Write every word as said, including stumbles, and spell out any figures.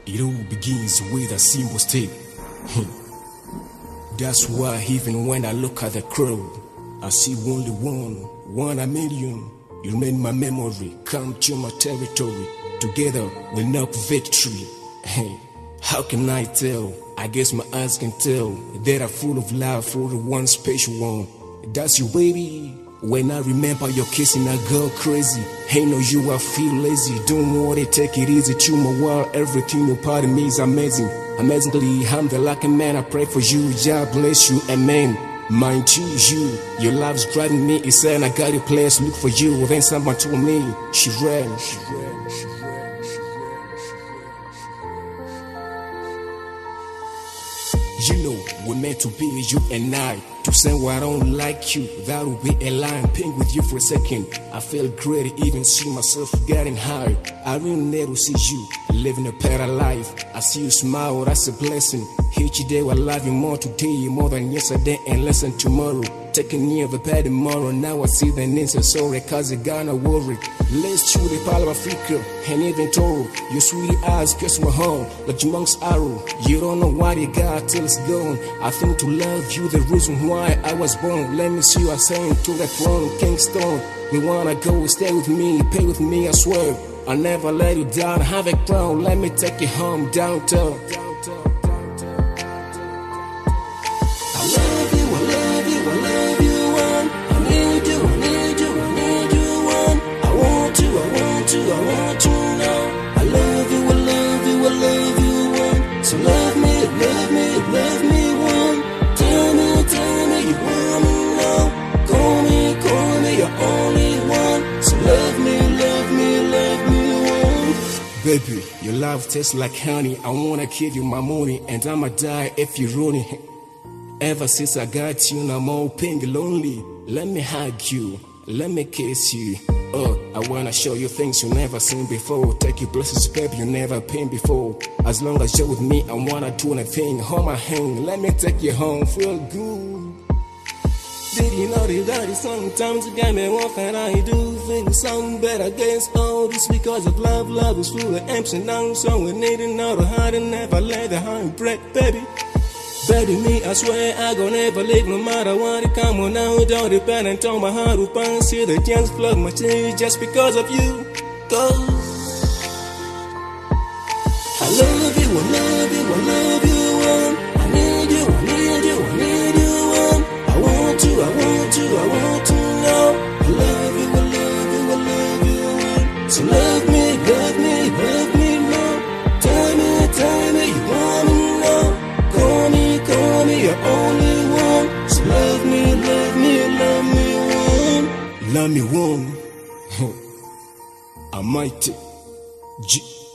It all begins with a simple step. That's why even when I look at the crowd, I see only one, one a million. You remain my memory, come to my territory. Together we'll knock victory. Hey, how can I tell? I guess my eyes can tell that I'm full of love for the one special one. That's you, baby. When I remember your kissing, I go crazy. Ain't no you, I feel lazy. Don't worry, take it easy. To my world, everything you part of me is amazing. Amazingly, I'm the lucky man. I pray for you, God bless you, amen. Mind to you, your love's driving me insane. I got a place, look for you. Then someone told me she ran, she ran, she ran, she ran, she ran. You know, we're meant to be you and I. To say why I don't like you, that would be a lie. I'm paying with you for a second. I feel great, even see myself getting high. I really never see you living a better life. I see you smile, that's a blessing. Each day I love you more today, more than yesterday and less than tomorrow. Taking me of a bad tomorrow, now I see the names, so sorry, cause I gonna worry. Let's shoot the Palo of Africa and even Toro. Your sweet eyes kiss my heart like your monk's arrow. You don't know what you got till it's gone. I think to love you the reason why I was born. Let me see you ascend to the throne, Kingston. We wanna go, stay with me, pay with me, I swear. I'll never let you down, have a crown. Let me take you home downtown. So love me, love me, love me one. Tell me, tell me you want me now. Call me, call me your only one. So love me, love me, love me one. Baby, your love tastes like honey. I wanna give you my money, and I'ma die if you ruin it. Ever since I got you, now I'm all pink lonely. Let me hug you, let me kiss you. Oh, I wanna show you things you never seen before. Take you places, baby, you never been before. As long as you're with me, I wanna do anything. Hold my hand, let me take you home, feel good. Did you know that daddy sometimes you got me what can I do? Feel something better against all this because of love. Love is full of ups and downs, so we need to know the heart and never let the heart break, baby. Baby, me, I swear I gon' never leave no matter what it come on now. Don't depend on my heart who pants. See the chance plug my tears just because of you. Cause I love you, I love you, I love you, one. I need you, I need you, I need you, one. I want you, I want you, I want to know. I love you, I love you, I love you, one. So love me, love me, love me now. Tell me, tell me you want me now. Call me, call me your only one. So love me, love me, love me one. Love me one. I might G.